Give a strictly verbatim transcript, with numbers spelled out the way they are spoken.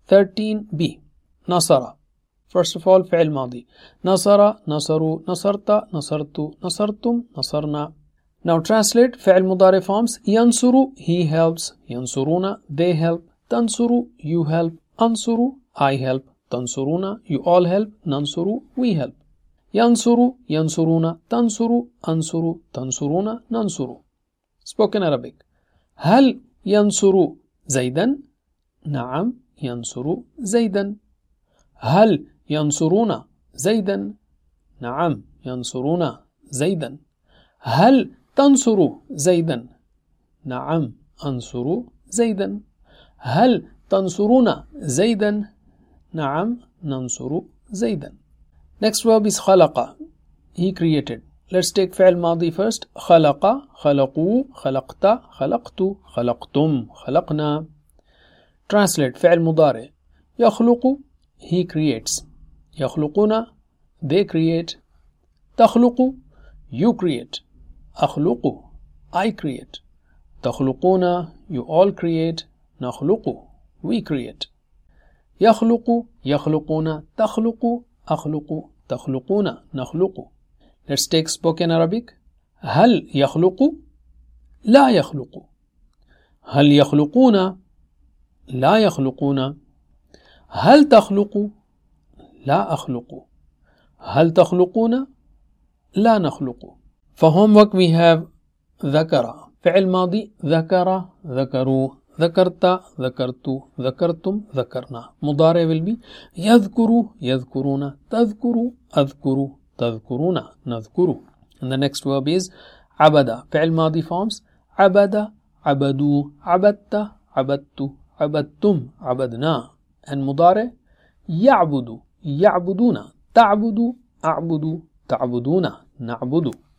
thirteen B. نصر. First of all فعل ماضي. نصر نصروا نصرت نصرت نصرتم نصرنا. Now translate فعل مضارع forms. ينصر he helps. ينصرون they help. تنصر you help. أنصر I help. تنصرون you all help. ننصر we help. ينصر ينصرون تنصر أنصر تنصرون ننصر. Spoken Arabic. هل ينصر زيدا؟ نعم ينصر زيدا. هل ينصرون زيدا؟ نعم ينصرون زيدا. هل تنصر زيدا؟ نعم أنصر زيدا. هل تنصرون زيدا؟ نعم ننصر زيدا. Next verb is خلق. He created. Let's take فعل ماضي first. خلق خلقوا خلقت خلقت خلقتم خلقنا. Translate فعل مضارع. يخلق he creates. يخلقون they create. تخلق you create. أخلق I create. تخلقون you all create. نخلق we create. يخلق يخلقون تخلق أخلق تخلقون نخلق. Let's take spoken Arabic. هل يخلق؟ لا يخلق. هل يخلقون؟ لا يخلقون. هل تخلق؟ لا أخلق. هل تخلقون؟ لا نخلق. For homework we have ذكر فعل ماضي. ذكر ذكروا ذكرت ذكرت ذكرتم ذكرنا. مضارع will be يذكر يذكرون تذكر أذكر تذكرون نذكر. And the next verb is عبد فعل ماضي forms. عبد عبدوا عبدت عبدت عبدتم عبدنا. And مضارع يعبد يعبدون تعبد أعبد تعبدون نعبد.